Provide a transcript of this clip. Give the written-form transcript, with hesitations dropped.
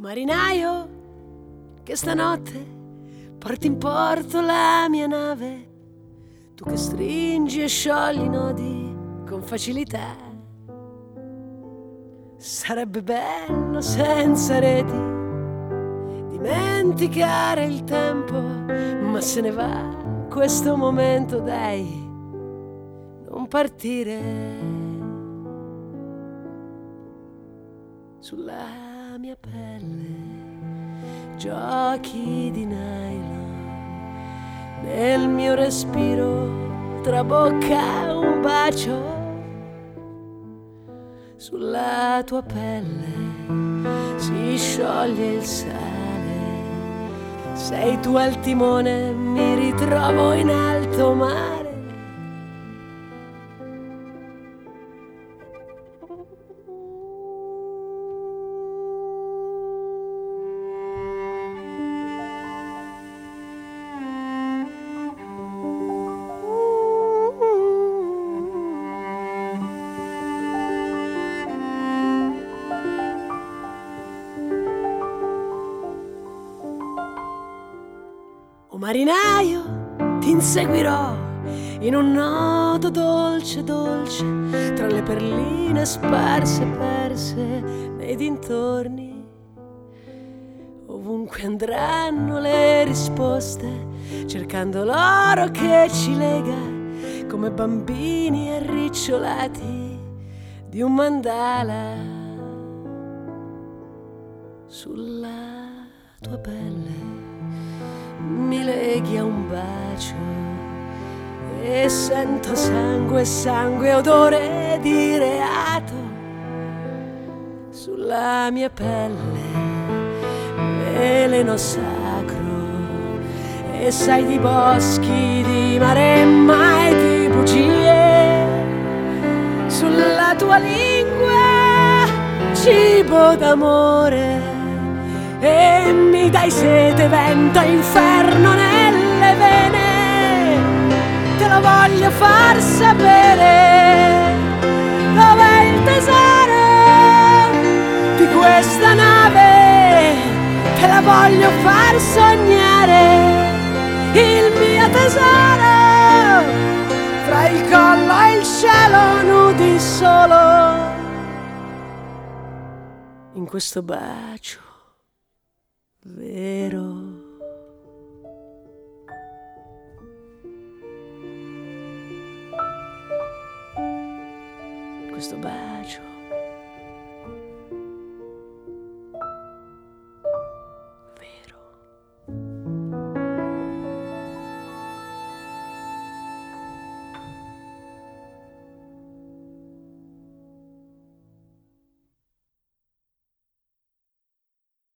marinaio, che stanotte porti in porto la mia nave, tu che stringi e sciogli i nodi con facilità. Sarebbe bello senza reti dimenticare il tempo, ma se ne va questo momento, dai, non partire. Sulla mia pelle giochi di nylon, nel mio respiro trabocca un bacio. Sulla tua pelle si scioglie il sale, sei tu al timone, mi ritrovo in alto mare. O marinaio, ti inseguirò in un nodo dolce, dolce, tra le perline sparse e perse nei dintorni. Ovunque andranno le risposte, cercando l'oro che ci lega, come bambini arricciolati di un mandala. Sulla tua pelle mi leghi a un bacio e sento sangue, sangue, odore di reato. Sulla mia pelle veleno sacro e sai di boschi, di maremma e di bugie. Sulla tua lingua cibo d'amore e mi dai sete, vento e inferno nelle vene. Te lo voglio far sapere, dov'è il tesoro di questa nave? Te la voglio far sognare, il mio tesoro, fra il collo e il cielo nudi solo in questo bacio vero. Questo bacio